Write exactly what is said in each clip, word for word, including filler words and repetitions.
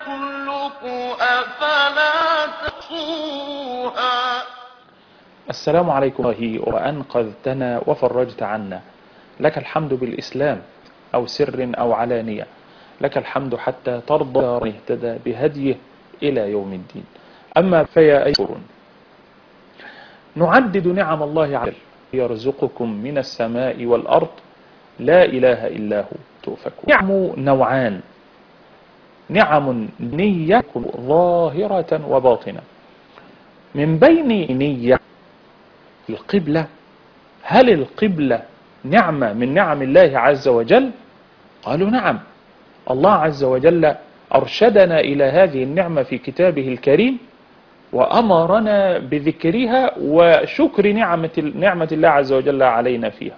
يخلق أفلا تقوها. السلام عليكم الله وأنقذتنا وفرجت عنا. لك الحمد بالإسلام أو سر أو علانية، لك الحمد حتى ترضى من اهتدى بهديه إلى يوم الدين. أما فيا أيها نعدد نعم الله عليكم، يرزقكم من السماء والأرض لا إله إلا هو تؤفكون. نعم نوعان: نعم نية ظاهرة وباطنة. من بين نية القبلة، هل القبلة نعمة من نعم الله عز وجل؟ قالوا نعم. الله عز وجل أرشدنا إلى هذه النعمة في كتابه الكريم، وأمرنا بذكرها وشكر نعمة نعمة الله عز وجل علينا فيها.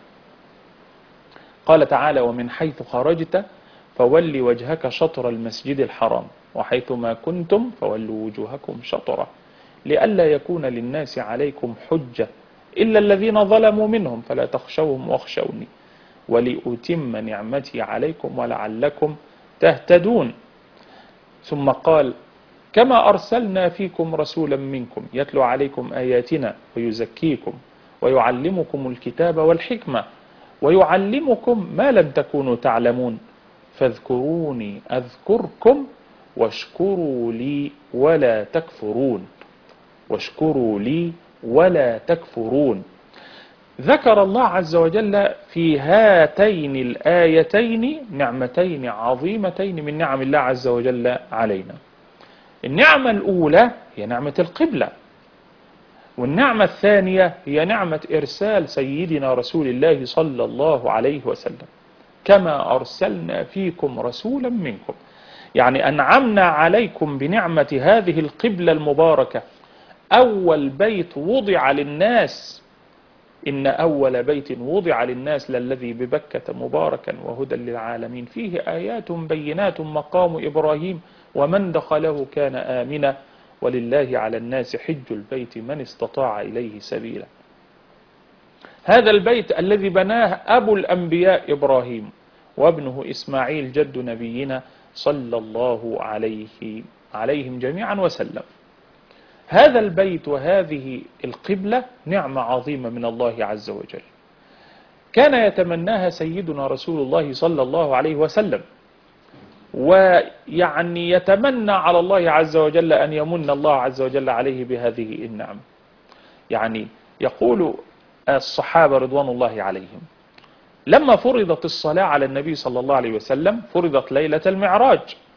قال تعالى: ومن حيث خرجت فول وجهك شطر المسجد الحرام وحيث ما كنتم فولوا وجوهكم شطره لئلا يكون للناس عليكم حجة إلا الذين ظلموا منهم فلا تخشوهم واخشوني ولأتم نعمتي عليكم ولعلكم تهتدون. ثم قال: كما أرسلنا فيكم رسولا منكم يتلو عليكم آياتنا ويزكيكم ويعلمكم الكتاب والحكمة ويعلمكم ما لم تكونوا تعلمون فاذكروني أذكركم واشكروا لي ولا تكفرون واشكروا لي ولا تكفرون. ذكر الله عز وجل في هاتين الآيتين نعمتين عظيمتين من نعم الله عز وجل علينا. النعمة الأولى هي نعمة القبلة، والنعمة الثانية هي نعمة إرسال سيدنا رسول الله صلى الله عليه وسلم. كما أرسلنا فيكم رسولا منكم، يعني أنعمنا عليكم بنعمة هذه القبلة المباركة. أول بيت وضع للناس، إن أول بيت وضع للناس للذي ببكة مباركا وهدى للعالمين فيه آيات بينات مقام إبراهيم ومن دخله كان آمنا ولله على الناس حج البيت من استطاع إليه سبيلا. هذا البيت الذي بناه أبو الأنبياء إبراهيم وابنه إسماعيل جد نبينا صلى الله عليه عليهم جميعا وسلم. هذا البيت وهذه القبلة نعمة عظيمة من الله عز وجل، كان يتمناها سيدنا رسول الله صلى الله عليه وسلم، ويعني يتمنى على الله عز وجل أن يمن الله عز وجل عليه بهذه النعمة. يعني يقول الصحابة رضوان الله عليهم: لما فرضت الصلاة على النبي صلى الله عليه وسلم فرضت ليلة المعراج،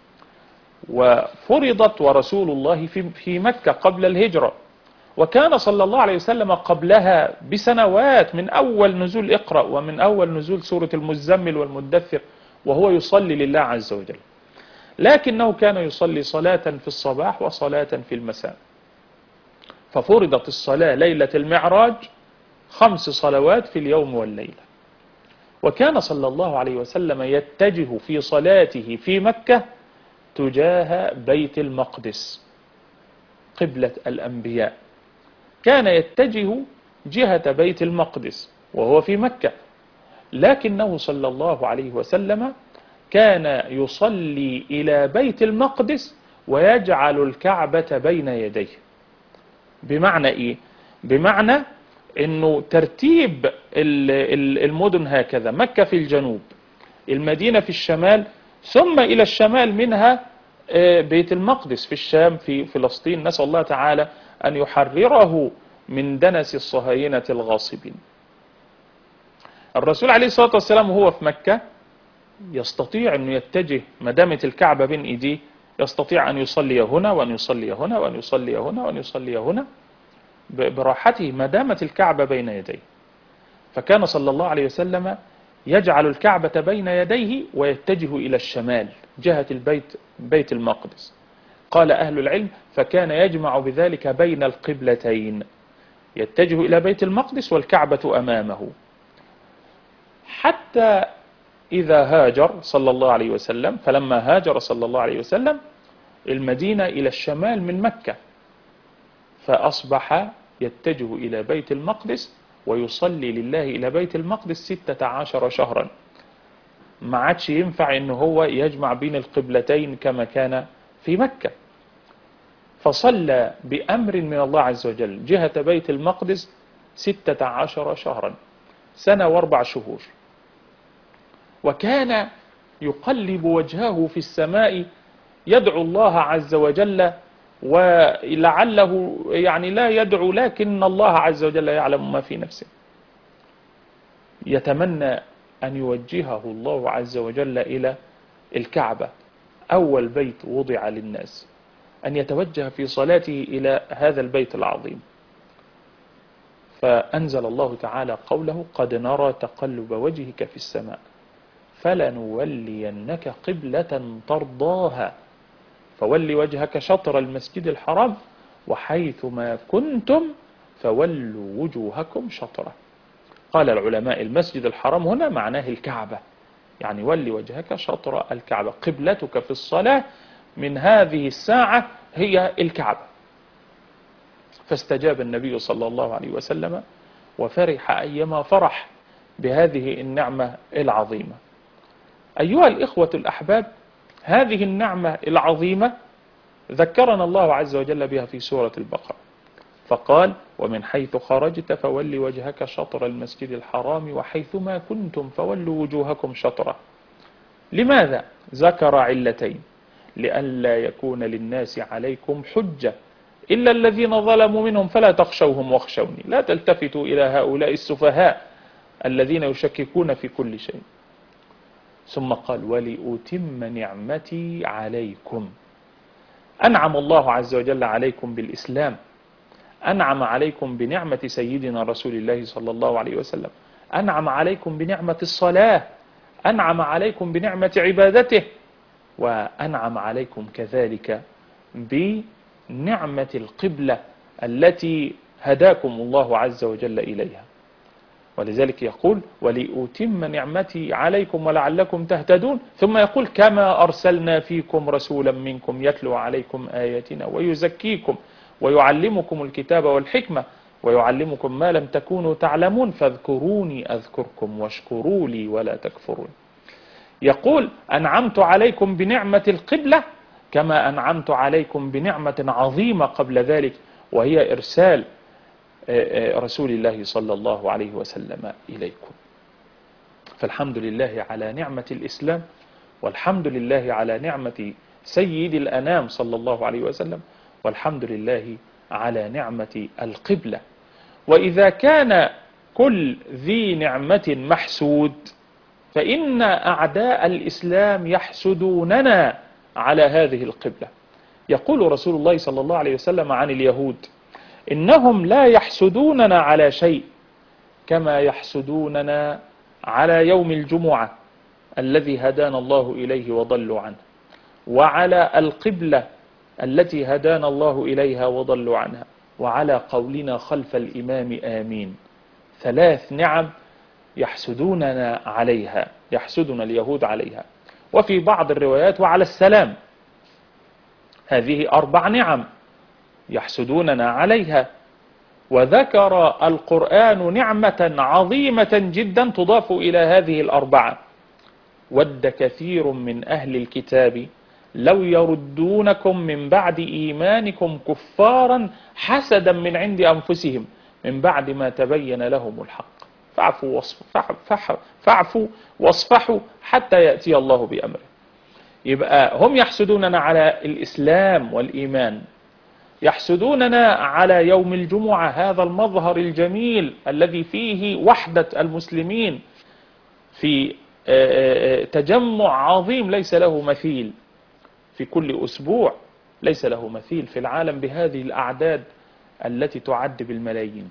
وفرضت ورسول الله في في مكة قبل الهجرة، وكان صلى الله عليه وسلم قبلها بسنوات من أول نزول اقرأ ومن أول نزول سورة المزمل والمدثر وهو يصلي لله عز وجل، لكنه كان يصلي صلاة في الصباح وصلاة في المساء. ففرضت الصلاة ليلة المعراج خمس صلوات في اليوم والليلة، وكان صلى الله عليه وسلم يتجه في صلاته في مكة تجاه بيت المقدس قبلة الأنبياء، كان يتجه جهة بيت المقدس وهو في مكة، لكنه صلى الله عليه وسلم كان يصلي إلى بيت المقدس ويجعل الكعبة بين يديه. بمعنى إيه؟ بمعنى أنه ترتيب المدن هكذا: مكة في الجنوب، المدينة في الشمال، ثم إلى الشمال منها بيت المقدس في الشام في فلسطين، نسأل الله تعالى أن يحرره من دنس الصهاينة الغاصبين. الرسول عليه الصلاة والسلام وهو في مكة يستطيع أن يتجه مدامة الكعبة بين إيديه، يستطيع أن يصلي هنا وأن يصلي هنا وأن يصلي هنا وأن يصلي هنا براحته مدامة الكعبة بين يديه. فكان صلى الله عليه وسلم يجعل الكعبة بين يديه ويتجه إلى الشمال جهة البيت بيت المقدس. قال أهل العلم: فكان يجمع بذلك بين القبلتين، يتجه إلى بيت المقدس والكعبة أمامه، حتى إذا هاجر صلى الله عليه وسلم. فلما هاجر صلى الله عليه وسلم المدينة إلى الشمال من مكة، فأصبح يتجه إلى بيت المقدس ويصلي لله إلى بيت المقدس ستة عشر شهرا. ما عادش ينفع إنه هو يجمع بين القبلتين كما كان في مكة، فصلى بأمر من الله عز وجل جهة بيت المقدس ستة عشر شهرا، سنة واربع شهور، وكان يقلب وجهه في السماء يدعو الله عز وجل، ولعله يعني لا يدعو لكن الله عز وجل يعلم ما في نفسه، يتمنى أن يوجهه الله عز وجل إلى الكعبة، أول بيت وضع للناس، أن يتوجه في صلاته إلى هذا البيت العظيم. فأنزل الله تعالى قوله: قد نرى تقلب وجهك في السماء فلنولينك قبلة ترضاها فول وجهك شطر المسجد الحرام وحيث ما كنتم فولوا وجوهكم شطره. قال العلماء: المسجد الحرام هنا معناه الكعبة، يعني ولي وجهك شطر الكعبة، قبلتك في الصلاة من هذه الساعة هي الكعبة. فاستجاب النبي صلى الله عليه وسلم وفرح أيما فرح بهذه النعمة العظيمة. أيها الإخوة الأحباب، هذه النعمة العظيمة ذكرنا الله عز وجل بها في سورة البقرة، فقال: ومن حيث خرجت فول وجهك شطر المسجد الحرام وحيثما كنتم فولوا وجوهكم شطره. لماذا؟ ذكر علتين: لئلا يكون للناس عليكم حجة إلا الذين ظلموا منهم فلا تخشوهم واخشوني، لا تلتفتوا إلى هؤلاء السفهاء الذين يشككون في كل شيء. ثم قال: ولأتم نعمتي عليكم. أنعم الله عز وجل عليكم بالإسلام، أنعم عليكم بنعمة سيدنا رسول الله صلى الله عليه وسلم، أنعم عليكم بنعمة الصلاة، أنعم عليكم بنعمة عبادته، وأنعم عليكم كذلك بنعمة القبلة التي هداكم الله عز وجل إليها. ولذلك يقول: ولأتم نعمتي عليكم ولعلكم تهتدون. ثم يقول: كما أرسلنا فيكم رسولا منكم يتلو عليكم آياتنا ويزكيكم ويعلمكم الكتاب والحكمة ويعلمكم ما لم تكونوا تعلمون فاذكروني أذكركم واشكروا لي ولا تكفرون. يقول: أنعمت عليكم بنعمة القبلة كما أنعمت عليكم بنعمة عظيمة قبل ذلك، وهي إرسال رسول الله صلى الله عليه وسلم إليكم. فالحمد لله على نعمة الإسلام، والحمد لله على نعمة سيد الأنام صلى الله عليه وسلم، والحمد لله على نعمة القبلة. وإذا كان كل ذي نعمة محسود، فإن أعداء الإسلام يحسدوننا على هذه القبلة. يقول رسول الله صلى الله عليه وسلم عن اليهود: إنهم لا يحسدوننا على شيء كما يحسدوننا على يوم الجمعة الذي هدانا الله إليه وضلوا عنه، وعلى القبلة التي هدانا الله إليها وضلوا عنها، وعلى قولنا خلف الإمام آمين. ثلاث نعم يحسدوننا عليها، يحسدنا اليهود عليها. وفي بعض الروايات: وعلى السلام. هذه أربع نعم يحسدوننا عليها. وذكر القرآن نعمة عظيمة جدا تضاف إلى هذه الأربعة: ود كثير من أهل الكتاب لو يردونكم من بعد إيمانكم كفارا حسدا من عند أنفسهم من بعد ما تبين لهم الحق فاعفوا واصفحوا, فاعفوا واصفحوا حتى يأتي الله بأمره. يبقى هم يحسدوننا على الإسلام والإيمان، يحسدوننا على يوم الجمعة، هذا المظهر الجميل الذي فيه وحدة المسلمين في تجمع عظيم ليس له مثيل في كل أسبوع، ليس له مثيل في العالم بهذه الأعداد التي تعد بالملايين.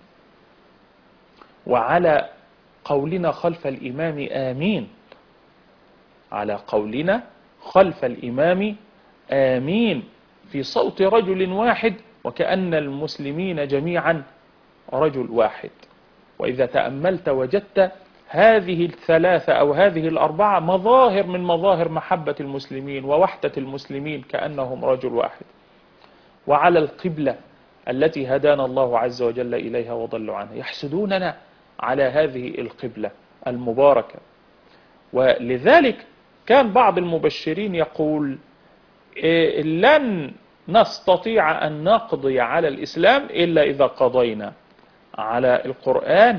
وعلى قولنا خلف الإمام آمين، على قولنا خلف الإمام آمين، في صوت رجل واحد، وكأن المسلمين جميعا رجل واحد. وإذا تأملت وجدت هذه الثلاثة أو هذه الأربعة مظاهر من مظاهر محبة المسلمين ووحدة المسلمين، كأنهم رجل واحد. وعلى القبلة التي هدانا الله عز وجل إليها وضلوا عنها، يحسدوننا على هذه القبلة المباركة. ولذلك كان بعض المبشرين يقول: لن نستطيع أن نقضي على الإسلام إلا إذا قضينا على القرآن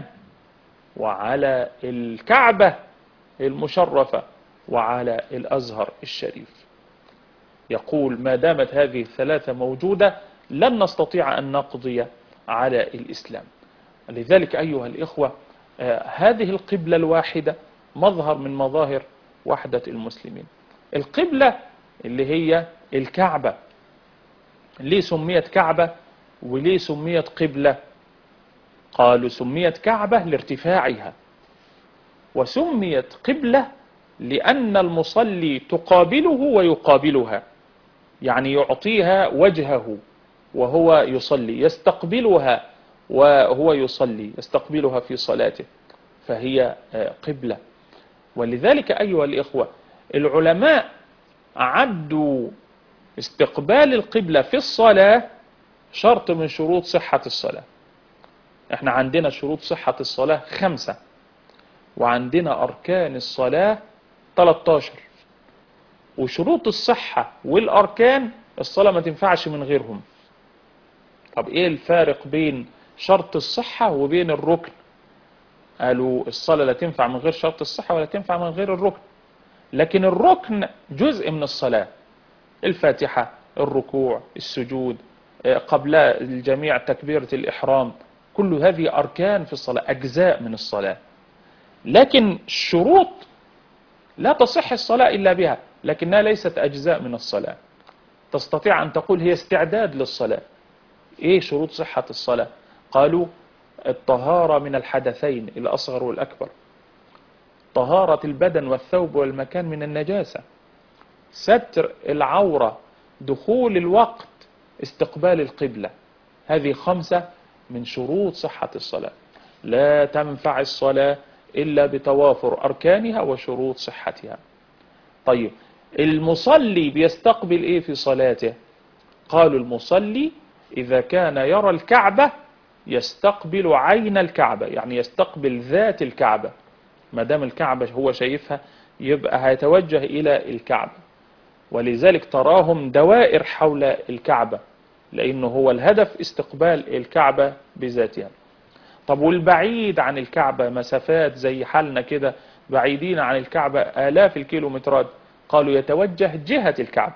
وعلى الكعبة المشرفة وعلى الأزهر الشريف. يقول ما دامت هذه الثلاثة موجودة لن نستطيع أن نقضي على الإسلام. لذلك أيها الإخوة آه هذه القبلة الواحدة مظهر من مظاهر وحدة المسلمين. القبلة اللي هي الكعبة، ليه سميت كعبة وليه سميت قبلة؟ قالوا سميت كعبة لارتفاعها، وسميت قبلة لأن المصلي تقابله ويقابلها، يعني يعطيها وجهه وهو يصلي، يستقبلها وهو يصلي، يستقبلها في صلاته، فهي قبلة. ولذلك أيها الإخوة العلماء عدوا استقبال القبلة في الصلاة شرط من شروط صحة الصلاة. احنا عندنا شروط صحة الصلاة خمسة، وعندنا أركان الصلاة ثلاثة عشر، وشروط الصحة والأركان الصلاة ما تنفعش من غيرهم. طب ايه الفارق بين شرط الصحة وبين الركن؟ قالوا الصلاة لا تنفع من غير شرط الصحة ولا تنفع من غير الركن، لكن الركن جزء من الصلاة، الفاتحة، الركوع، السجود، قبل الجميع تكبيرة الإحرام، كل هذه أركان في الصلاة، أجزاء من الصلاة. لكن الشروط لا تصح الصلاة إلا بها، لكنها ليست أجزاء من الصلاة. تستطيع أن تقول هي استعداد للصلاة. إيه شروط صحة الصلاة؟ قالوا الطهارة من الحدثين الأصغر والأكبر، طهارة البدن والثوب والمكان من النجاسة، ستر العورة، دخول الوقت، استقبال القبلة. هذه خمسة من شروط صحة الصلاة. لا تنفع الصلاة إلا بتوافر أركانها وشروط صحتها. طيب المصلي بيستقبل إيه في صلاته؟ قالوا المصلي إذا كان يرى الكعبة يستقبل عين الكعبة، يعني يستقبل ذات الكعبة. ما دام الكعبة هو شايفها يبقى هيتوجه إلى الكعبة، ولذلك تراهم دوائر حول الكعبة، لأنه هو الهدف استقبال الكعبة بذاتها. طب والبعيد عن الكعبة مسافات زي حالنا كده بعيدين عن الكعبة آلاف الكيلومترات، قالوا يتوجه جهة الكعبة.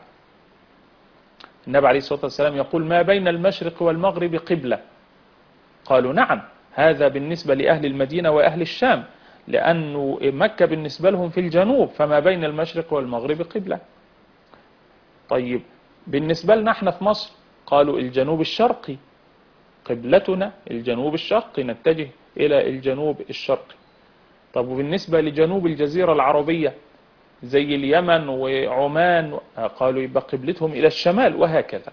النبي عليه الصلاة والسلام يقول ما بين المشرق والمغرب قبلة. قالوا نعم، هذا بالنسبة لأهل المدينة وأهل الشام، لأنه مكة بالنسبة لهم في الجنوب، فما بين المشرق والمغرب قبلة. طيب بالنسبة لنا احنا في مصر قالوا الجنوب الشرقي قبلتنا، الجنوب الشرقي نتجه إلى الجنوب الشرقي. طب وبالنسبة لجنوب الجزيرة العربية زي اليمن وعمان قالوا يبقى قبلتهم إلى الشمال، وهكذا.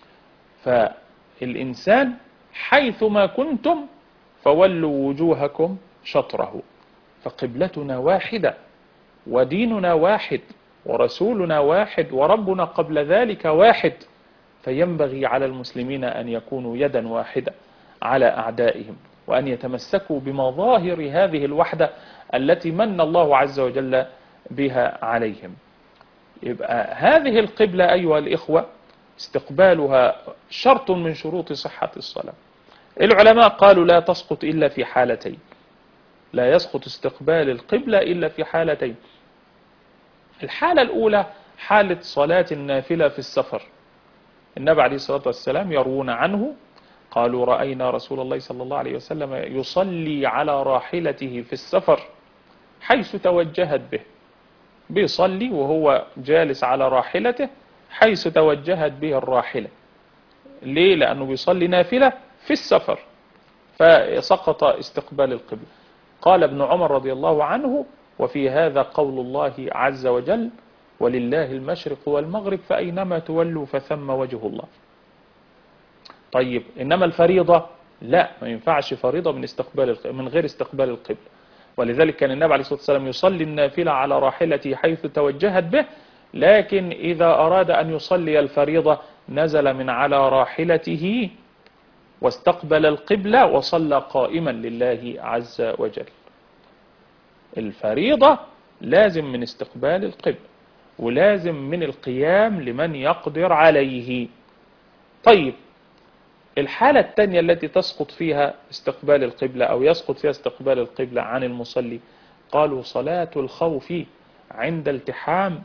فالإنسان حيثما كنتم فولوا وجوهكم شطره، فقبلتنا واحدة وديننا واحد ورسولنا واحد وربنا قبل ذلك واحد، فينبغي على المسلمين أن يكونوا يدا واحدة على أعدائهم، وأن يتمسكوا بمظاهر هذه الوحدة التي من الله عز وجل بها عليهم. يبقى هذه القبلة أيها الإخوة استقبالها شرط من شروط صحة الصلاة. العلماء قالوا لا تسقط إلا في حالتين، لا يسقط استقبال القبلة إلا في حالتين. الحالة الأولى حالة صلاة النافلة في السفر. النبي عليه الصلاة والسلام يروون عنه قالوا رأينا رسول الله صلى الله عليه وسلم يصلي على راحلته في السفر حيث توجهت به، بيصلي وهو جالس على راحلته حيث توجهت به الراحلة. ليه؟ لأنه بيصلي نافلة في السفر، فسقط استقبال القبلة. قال ابن عمر رضي الله عنه وفي هذا قول الله عز وجل ولله المشرق والمغرب فأينما تولوا فثم وجه الله. طيب إنما الفريضة لا، ما ينفعش فريضة من استقبال من غير استقبال القبلة. ولذلك كان النبي عليه الصلاة والسلام يصلي النافلة على راحلته حيث توجهت به، لكن إذا أراد أن يصلي الفريضة نزل من على راحلته واستقبل القبلة وصلى قائما لله عز وجل. الفريضة لازم من استقبال القبلة. ولازم من القيام لمن يقدر عليه. طيب الحالة الثانية التي تسقط فيها استقبال القبلة أو يسقط فيها استقبال القبلة عن المصلي، قالوا صلاة الخوف عند التحام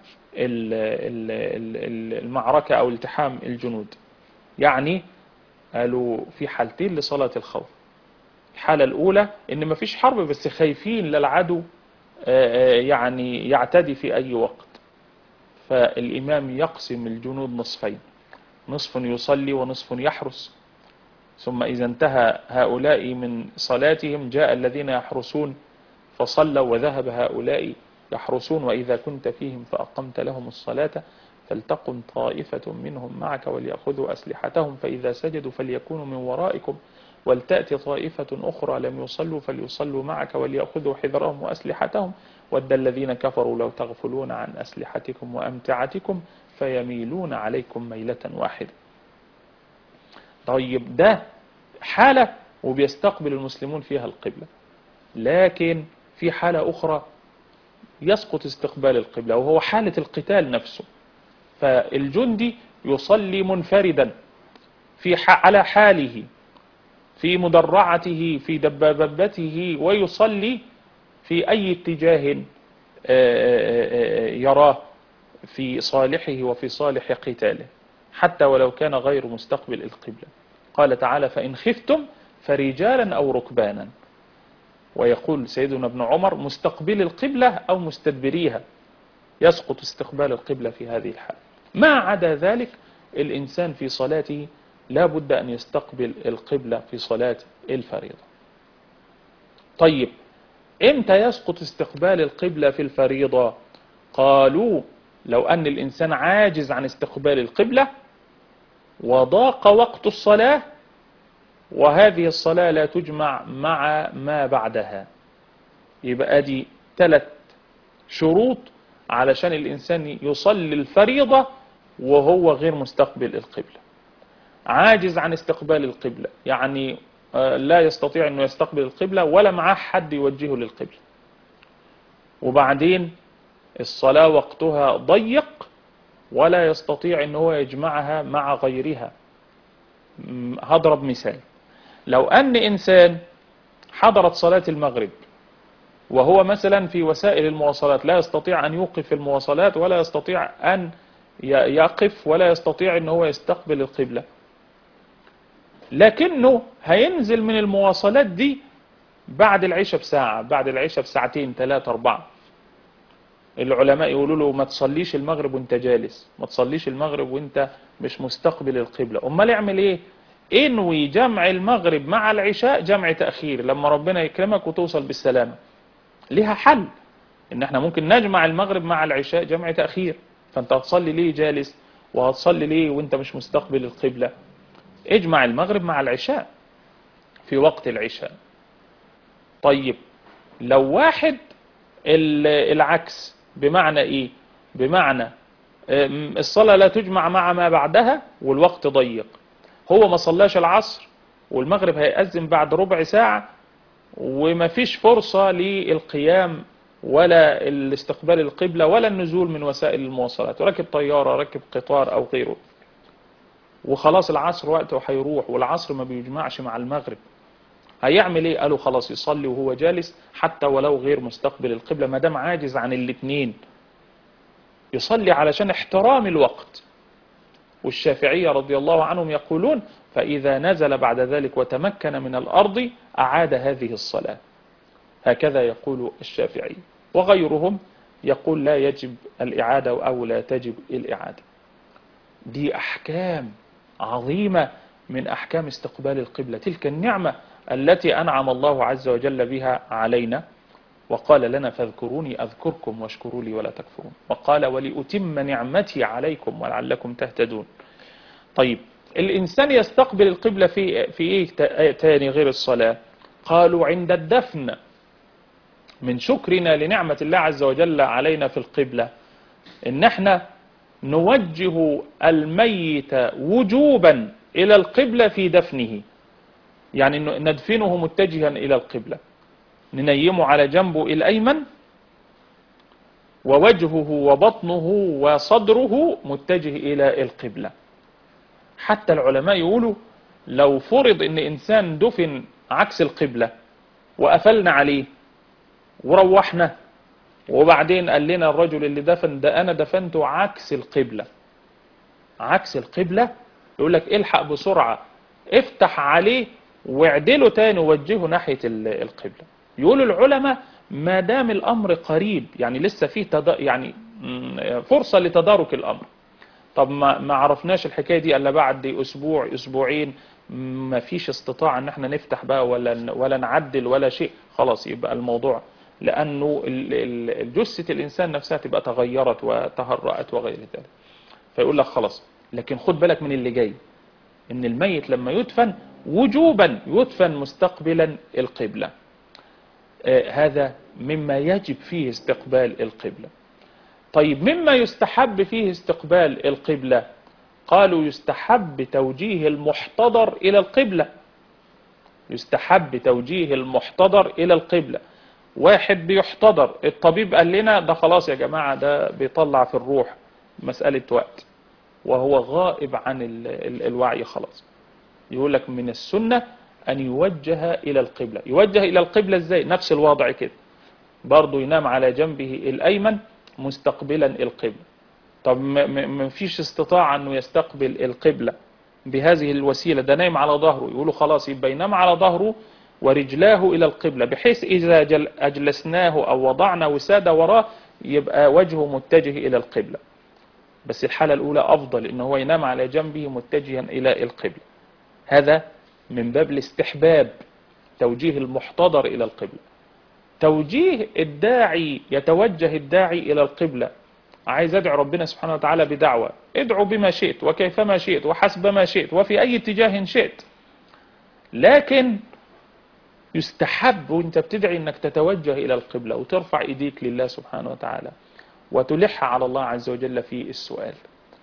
المعركة أو التحام الجنود. يعني قالوا في حالتين لصلاة الخوف. الحالة الأولى إن مفيش حرب بس خايفين للعدو يعني يعتدي في أي وقت، فالإمام يقسم الجنود نصفين، نصف يصلي ونصف يحرس، ثم إذا انتهى هؤلاء من صلاتهم جاء الذين يحرسون فصلوا وذهب هؤلاء يحرسون، وإذا كنت فيهم فأقمت لهم الصلاة فلتقم طائفة منهم معك وليأخذوا أسلحتهم فإذا سجدوا فليكونوا من ورائكم ولتأتي طائفة أخرى لم يصلوا فليصلوا معك وليأخذوا حذرهم وأسلحتهم ود الذين كفروا لو تغفلون عن أسلحتكم وأمتعتكم فيميلون عليكم ميلة واحدة. طيب ده حالة وبيستقبل المسلمون فيها القبلة، لكن في حالة أخرى يسقط استقبال القبلة وهو حالة القتال نفسه. فالجندي يصلي منفردا في على حاله في مدرعته في دبابته ويصلي في أي اتجاه يراه في صالحه وفي صالح قتاله حتى ولو كان غير مستقبل القبلة. قال تعالى فإن خفتم فرجالا أو ركبانا، ويقول سيدنا ابن عمر مستقبل القبلة أو مستدبريها، يسقط استقبال القبلة في هذه الحالة. ما عدا ذلك الإنسان في صلاته لا بد أن يستقبل القبلة في صلاة الفريضة. طيب إمتى يسقط استقبال القبلة في الفريضة؟ قالوا لو أن الإنسان عاجز عن استقبال القبلة وضاق وقت الصلاة وهذه الصلاة لا تجمع مع ما بعدها، يبقى دي ثلاث شروط علشان الإنسان يصلي الفريضة وهو غير مستقبل القبلة. عاجز عن استقبال القبلة يعني لا يستطيع أنه يستقبل القبلة ولا معاه حد يوجهه للقبلة، وبعدين الصلاة وقتها ضيق ولا يستطيع أنه يجمعها مع غيرها. هضرب مثال، لو أن إنسان حضرت صلاة المغرب وهو مثلا في وسائل المواصلات لا يستطيع أن يوقف المواصلات ولا يستطيع أن يقف ولا يستطيع أن هو يستقبل القبلة، لكنه هينزل من المواصلات دي بعد العشاء بساعة، بعد العشاء بساعتين ثلاثة أربعة. العلماء يقولوا له ما تصليش المغرب وانت جالس، ما تصليش المغرب وانت مش مستقبل القبلة. امال يعمل ايه؟ انوي جمع المغرب مع العشاء جمع تأخير لما ربنا يكرمك وتوصل بالسلامة. ليها حل ان احنا ممكن نجمع المغرب مع العشاء جمع تأخير، فانت هتصلي ليه جالس وهتصلي ليه وانت مش مستقبل القبلة؟ اجمع المغرب مع العشاء في وقت العشاء. طيب لو واحد العكس، بمعنى ايه؟ بمعنى الصلاة لا تجمع مع ما بعدها والوقت ضيق، هو ما صلاش العصر والمغرب هيأذن بعد ربع ساعة وما فيش فرصة للقيام ولا الاستقبال القبلة ولا النزول من وسائل المواصلات، وركب طيارة ركب قطار أو غيره، وخلاص العصر وقته هيروح والعصر ما بيجمعش مع المغرب، هيعمل ايه؟ قالوا خلاص يصلي وهو جالس حتى ولو غير مستقبل القبلة ما دام عاجز عن الاثنين، يصلي علشان احترام الوقت. والشافعية رضي الله عنهم يقولون فإذا نزل بعد ذلك وتمكن من الأرض أعاد هذه الصلاة، هكذا يقول الشافعي. وغيرهم يقول لا يجب الإعادة أو لا تجب الإعادة. دي أحكام عظيمة من أحكام استقبال القبلة، تلك النعمة التي أنعم الله عز وجل بها علينا، وقال لنا فاذكروني أذكركم واشكروا لي ولا تكفرون، وقال ولأتم نعمتي عليكم ولعلكم تهتدون. طيب الإنسان يستقبل القبلة في في إيه تاني غير الصلاة؟ قالوا عند الدفن. من شكرنا لنعمة الله عز وجل علينا في القبلة إن احنا نوجه الميت وجوبا إلى القبلة في دفنه، يعني ندفنه متجها إلى القبلة، ننيمه على جنبه الأيمن ووجهه وبطنه وصدره متجه إلى القبلة. حتى العلماء يقولوا لو فرض ان انسان دفن عكس القبلة وقفلنا عليه وروحنا، وبعدين قال لنا الرجل اللي دفن ده انا دفنته عكس القبلة، عكس القبلة، يقول لك الحق بسرعة افتح عليه واعدله تاني ووجهه ناحية القبلة. يقولوا العلماء ما دام الامر قريب، يعني لسه فيه تد... يعني فرصة لتدارك الامر. طب ما ما عرفناش الحكاية دي الا بعد اسبوع اسبوعين، ما فيش استطاعة ان احنا نفتح بقى ولا ولا نعدل ولا شيء، خلاص يبقى الموضوع، لانه جثة الانسان نفسها تبقى تغيرت وتهرأت وغير ذلك. فيقول لك خلاص، لكن خد بالك من اللي جاي، ان الميت لما يدفن وجوبا يدفن مستقبلا القبلة. آه هذا مما يجب فيه استقبال القبلة. طيب مما يستحب فيه استقبال القبلة؟ قالوا يستحب توجيه المحتضر إلى القبلة. يستحب توجيه المحتضر إلى القبلة. واحد بيحتضر، الطبيب قال لنا ده خلاص يا جماعة ده بيطلع في الروح، مسألة وقت، وهو غائب عن ال ال الوعي خلاص. يقول لك من السنة أن يوجه إلى القبلة. يوجه إلى القبلة إزاي؟ نفس الوضع كده، برضو ينام على جنبه الأيمن مستقبلا القبلة. طب ما فيش استطاعة أنه يستقبل القبلة بهذه الوسيلة، ده نايم على ظهره، يقولوا خلاص يبقى ينام على ظهره ورجلاه إلى القبلة، بحيث إذا أجلسناه أو وضعنا وسادة وراه يبقى وجهه متجه إلى القبلة. بس الحالة الأولى أفضل، إنه هو ينام على جنبه متجها إلى القبلة. هذا من باب الاستحباب، توجيه المحتضر إلى القبلة. توجيه الداعي، يتوجه الداعي إلى القبلة، عايز أدعو ربنا سبحانه وتعالى بدعوة، ادعو بما شئت وكيفما شئت وحسب ما شئت وفي أي اتجاه شئت، لكن يستحب وانت بتدعي انك تتوجه إلى القبلة وترفع ايديك لله سبحانه وتعالى وتلح على الله عز وجل في السؤال.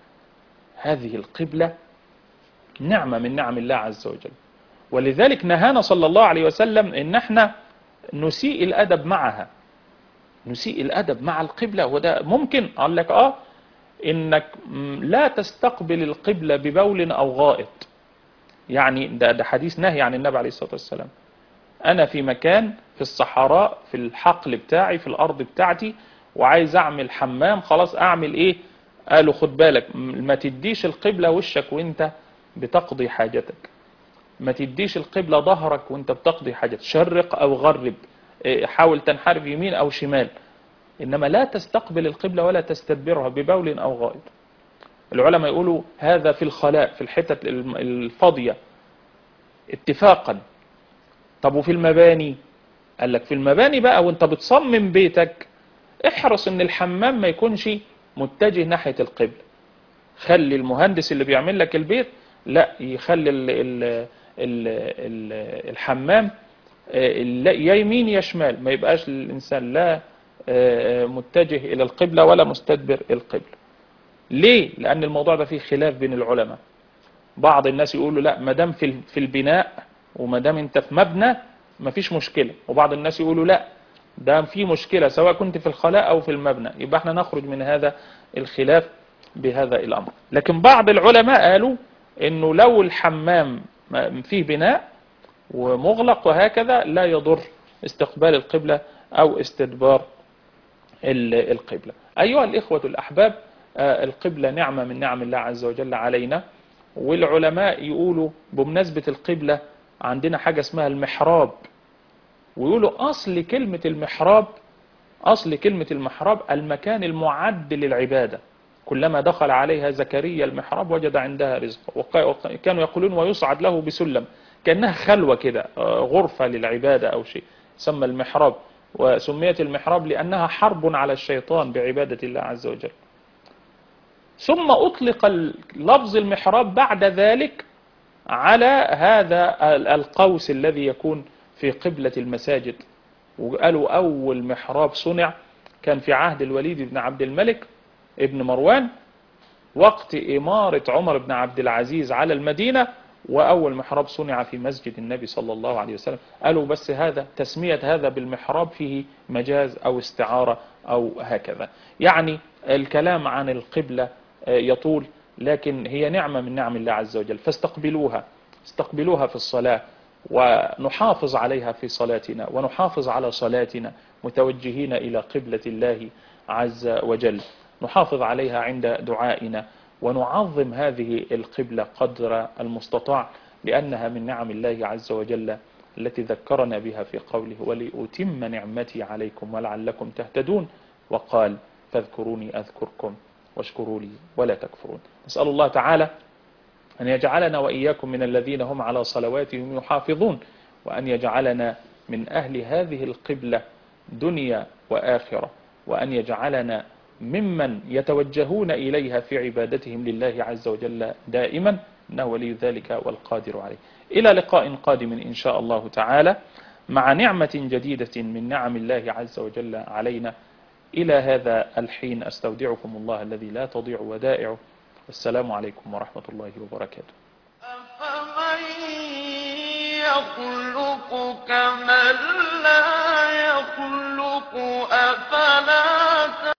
هذه القبلة نعمة من نعم الله عز وجل، ولذلك نهانا صلى الله عليه وسلم ان احنا نسيء الأدب معها، نسيء الأدب مع القبلة. وده ممكن قال لك اه انك لا تستقبل القبلة ببول او غائط، يعني ده, ده حديث نهي عن النبي عليه الصلاة والسلام. انا في مكان في الصحراء في الحقل بتاعي في الارض بتاعتي وعايز اعمل حمام، خلاص اعمل ايه؟ قالوا خد بالك ما تديش القبلة وشك وانت بتقضي حاجتك، ما تديش القبلة ظهرك وانت بتقضي حاجتك، شرق او غرب، حاول تنحرف يمين او شمال، انما لا تستقبل القبلة ولا تستدبرها ببول او غائط. العلماء يقولوا هذا في الخلاء، في الحتة الفاضية اتفاقا. طب وفي المباني؟ قال لك في المباني بقى وانت بتصمم بيتك احرص ان الحمام ما يكونش متجه ناحية القبلة. خلي المهندس اللي بيعمل لك البيت لا يخلي ال ال ال ال الحمام يا يمين يا شمال، ما يبقاش الانسان لا متجه الى القبلة ولا مستدبر القبلة. ليه؟ لان الموضوع ده فيه خلاف بين العلماء. بعض الناس يقولوا لا ما دام في في البناء وما دام انت في مبنى ما فيش مشكلة، وبعض الناس يقولوا لا ده في مشكلة سواء كنت في الخلاء او في المبنى. يبقى احنا نخرج من هذا الخلاف بهذا الامر. لكن بعض العلماء قالوا انه لو الحمام فيه بناء ومغلق وهكذا لا يضر استقبال القبلة او استدبار القبلة. ايها الاخوة الاحباب، القبلة نعمة من نعم الله عز وجل علينا. والعلماء يقولوا بمناسبة القبلة عندنا حاجة اسمها المحراب، ويقولوا أصل كلمة المحراب، أصل كلمة المحراب المكان المعد للعبادة. كلما دخل عليها زكريا المحراب وجد عندها رزقا، وكانوا يقولون ويصعد له بسلم، كأنها خلوة كده، غرفة للعبادة أو شيء، سمى المحراب. وسميت المحراب لأنها حرب على الشيطان بعبادة الله عز وجل. ثم أطلق لفظ المحراب بعد ذلك على هذا القوس الذي يكون في قبلة المساجد. وقالوا أول محراب صنع كان في عهد الوليد بن عبد الملك ابن مروان وقت إمارة عمر بن عبد العزيز على المدينة، وأول محراب صنع في مسجد النبي صلى الله عليه وسلم. قالوا بس هذا تسمية هذا بالمحراب فيه مجاز أو استعارة أو هكذا. يعني الكلام عن القبلة يطول، لكن هي نعمة من نعم الله عز وجل، فاستقبلوها استقبلوها في الصلاة، ونحافظ عليها في صلاتنا، ونحافظ على صلاتنا متوجهين إلى قبلة الله عز وجل، نحافظ عليها عند دعائنا، ونعظم هذه القبلة قدر المستطاع، لأنها من نعم الله عز وجل التي ذكرنا بها في قوله ولأتم نعمتي عليكم ولعلكم تهتدون، وقال فاذكروني أذكركم واشكروا لي ولا تكفرون. نسأل الله تعالى أن يجعلنا وإياكم من الذين هم على صلواتهم يحافظون، وأن يجعلنا من أهل هذه القبلة دنيا وآخرة، وأن يجعلنا ممن يتوجهون إليها في عبادتهم لله عز وجل دائما، إنه ولي ذلك والقادر عليه. إلى لقاء قادم إن شاء الله تعالى مع نعمة جديدة من نعم الله عز وجل علينا. إلى هذا الحين أستودعكم الله الذي لا تضيع ودائعه، والسلام عليكم ورحمة الله وبركاته. أفمن يخلق كمن